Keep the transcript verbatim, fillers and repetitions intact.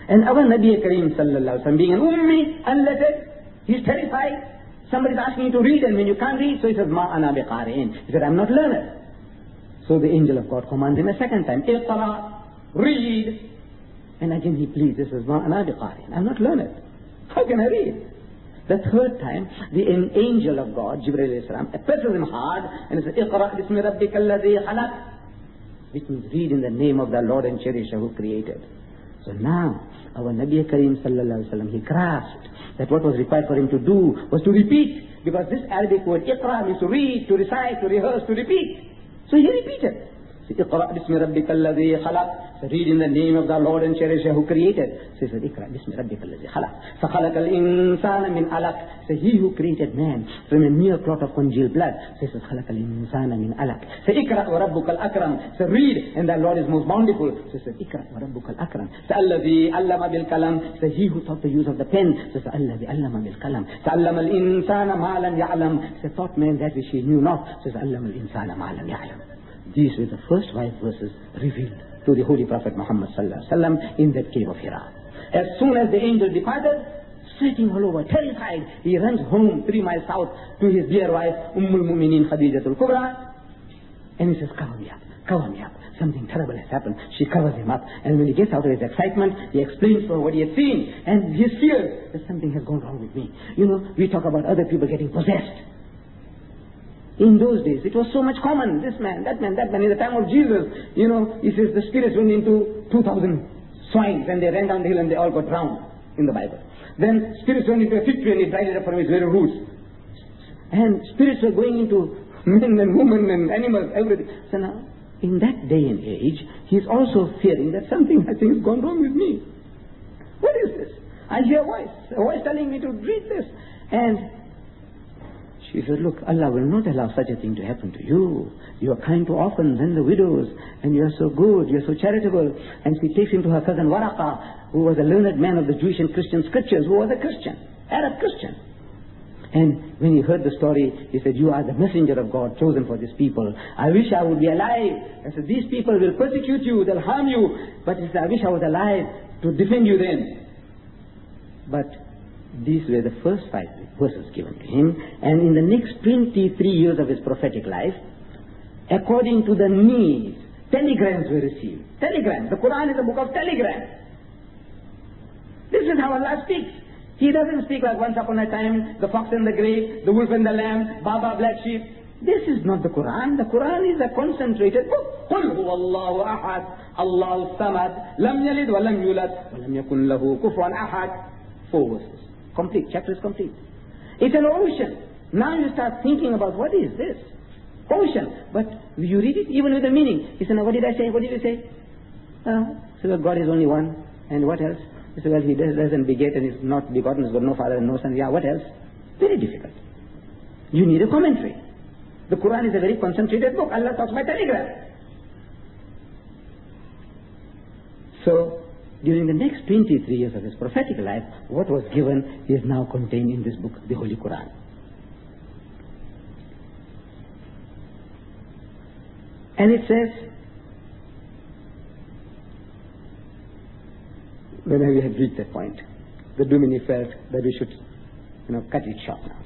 And our Nabi Kareem sallallahu alaihi wasallam, being an ummi, unlettered, he's terrified. Somebody's asking you to read, and when you can't read, so he says, Ma ana biqari'in. He said, I'm not learned. So the angel of God commands him a second time, Iqra, read. And again he pleads, this is Ma ana biqari'in. I'm not learned. How can I read? The third time, the angel of God, Jibreel alayhi salam, presses him hard and he says, Iqra bismi rabbika alladhi khalaq. Which means read in the name of the Lord and Cherisher who created. So now, our Nabi Kareem sallallahu alaihi wasallam, he grasped that what was required for him to do was to repeat. Because this Arabic word, Iqra, means to read, to recite, to rehearse, to repeat. So he repeated. Iqra bismi rabbika alladhi khalaq. So read in the name of the Lord and Cherisher who created. So he said, Iqra bismi rabbika alladhi khalaq. فَخَلَقَ الْإِنسَانَ مِنْ عَلَقٍ. So he who created man from a mere clot of congealed blood. So he says, خَلَقَ الْإِنسَانَ مِنْ عَلَقٍ. So Iqra وَرَبُّكَ الْأَكْرَمِ. So read, and the Lord is most bountiful. So he says, Iqra وَرَبُّكَ الْأَكْرَمِ. So الَّذِي عَلَّمَ بِالْقَلَمِ. So he who taught the use of the pen. So he says, الَّذِي عَلَّمَ بِالْقَلَمِ. So عَلَّمَ الْإِنسَانَ مَا لَمْ يَعْلَمْ. So taught man that which he knew not. So he says, عَلَّمَ الْإِنسَانَ مَا لَمْ يَعْلَمْ. These were the first five verses revealed to the Holy Prophet Muhammad sallallahu alaihi wasallam in that cave of Hira. As soon as the angel departed, sweating all over, terrified, he runs home three miles south to his dear wife Ummul Mu'mineen Khadijatul Kubra, and he says, cover me up, cover me up. Something terrible has happened. She covers him up, and when he gets out of his excitement, he explains to her what he has seen, and his fear that something has gone wrong with me. You know, we talk about other people getting possessed. In those days, it was so much common. This man, that man, that man. In the time of Jesus, you know, he says the spirits went into two thousand swines and they ran down the hill and they all got drowned in the Bible. Then spirits went into a fig tree and he dried it up from its very roots. And spirits were going into men and women and animals, everything. So now, in that day and age, he is also fearing that something, I think, has gone wrong with me. What is this? I hear a voice, a voice telling me to read this. And she said, look, Allah will not allow such a thing to happen to you. You are kind to orphans and the widows, and you are so good, you are so charitable. And she takes him to her cousin Waraqa, who was a learned man of the Jewish and Christian scriptures, who was a Christian, Arab Christian. And when he heard the story, he said, you are the messenger of God chosen for this people. I wish I would be alive. I said, these people will persecute you, they'll harm you. But he said, I wish I was alive to defend you then. But these were the first five verses given to him. And in the next twenty-three years of his prophetic life, according to the needs, telegrams were received. Telegrams. The Quran is a book of telegrams. This is how Allah speaks. He doesn't speak like once upon a time, the fox and the grave, the wolf and the lamb, Baba black sheep. This is not the Quran. The Quran is a concentrated book. قُلْ هُوَ اللَّهُ أَحَدٌ اللَّهُ الصَّمَدُ لَمْ يَلِدْ وَلَمْ يُولَدْ وَلَمْ يَكُنْ لَهُ كُفُوًا أَحَدٌ. Four verses. Complete. Chapter is complete. It's an ocean. Now you start thinking about what is this? Ocean. But you read it even with the meaning. He said, now what did I say? What did you say? Uh, so that God is only one. And what else? He said, well, he does, doesn't beget and is not begotten, has got no father and no son. Yeah, what else? Very difficult. You need a commentary. The Quran is a very concentrated book. Allah talks by telegraph. So, during the next twenty-three years of his prophetic life, what was given is now contained in this book, the Holy Quran. And it says, when we had reached that point, the Domini felt that we should, you know, cut it short now.